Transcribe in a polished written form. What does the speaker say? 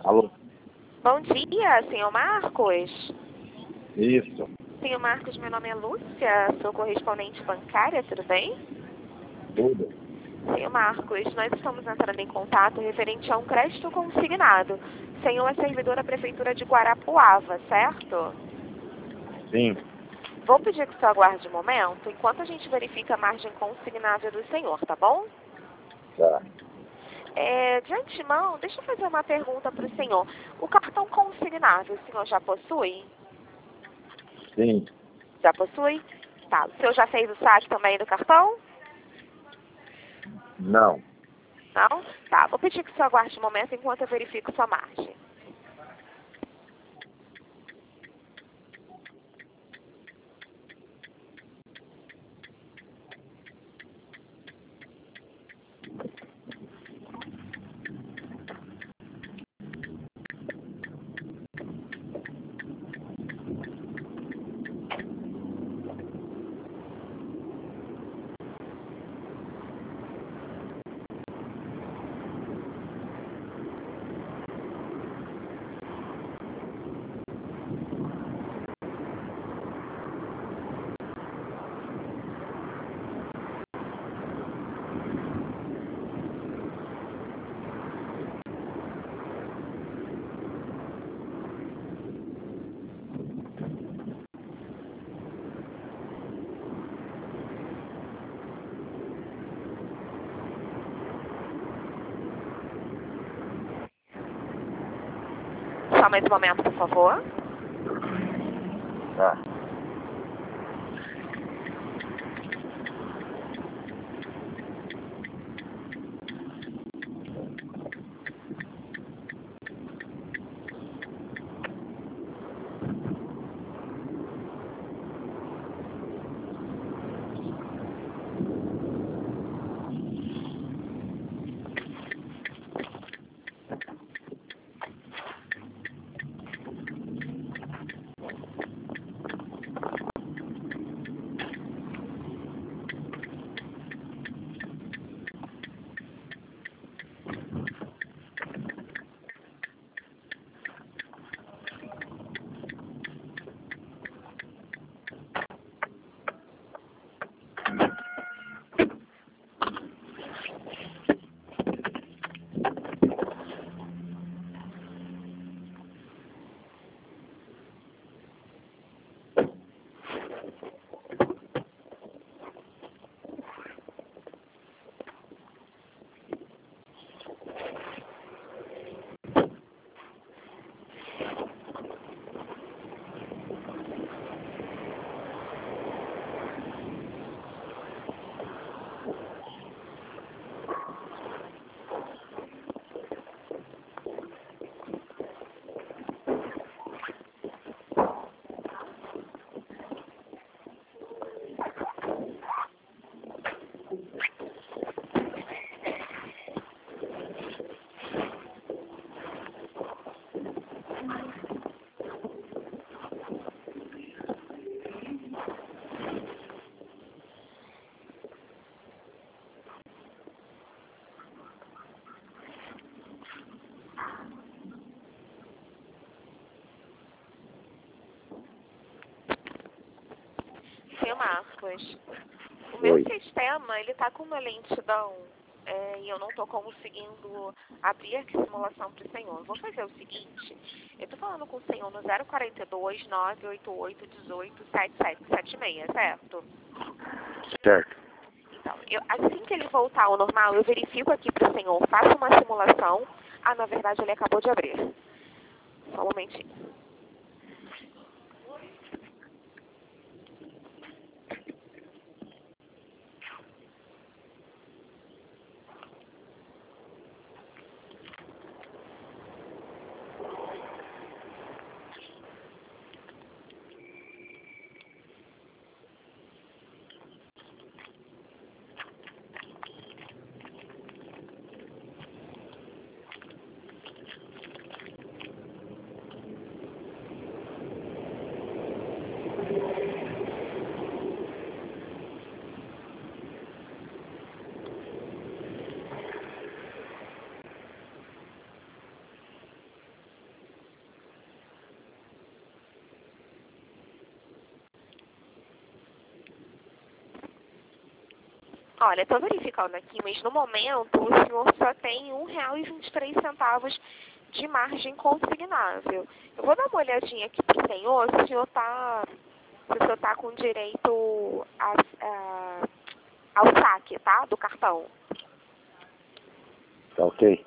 Alô? Bom dia, senhor Marcos. Isso. Senhor Marcos, meu nome é Lúcia, sou correspondente bancária, tudo bem? Tudo. Senhor Marcos, nós estamos entrando em contato referente a um crédito consignado. Senhor é servidor da Prefeitura de Guarapuava, certo? Sim. Vou pedir que o senhor aguarde um momento, enquanto a gente verifica a margem consignada do senhor, tá bom? Tá. De antemão, deixa eu fazer uma pergunta para o senhor. O cartão consignado, o senhor já possui? Sim. Já possui? Tá. O senhor já fez o saque também do cartão? Não. Não? Tá. Vou pedir que o senhor aguarde um momento enquanto eu verifico sua margem. Só mais um momento, por favor. Tá. Senhor Marcos, o meu Oi. sistema, ele tá com uma lentidão e eu não tô conseguindo abrir a simulação pro senhor. Vou fazer o seguinte, eu tô falando com o senhor no 042 988 18 7776, certo? Certo. Então, assim que ele voltar ao normal, eu verifico aqui pro senhor, faço uma simulação. Ah, na verdade, ele acabou de abrir. Só um momentinho. Olha, estou verificando aqui, mas no momento o senhor só tem R$ 1,23 de margem consignável. Eu vou dar uma olhadinha aqui para o senhor, se o senhor está com direito ao saque, tá? Do cartão. Tá ok?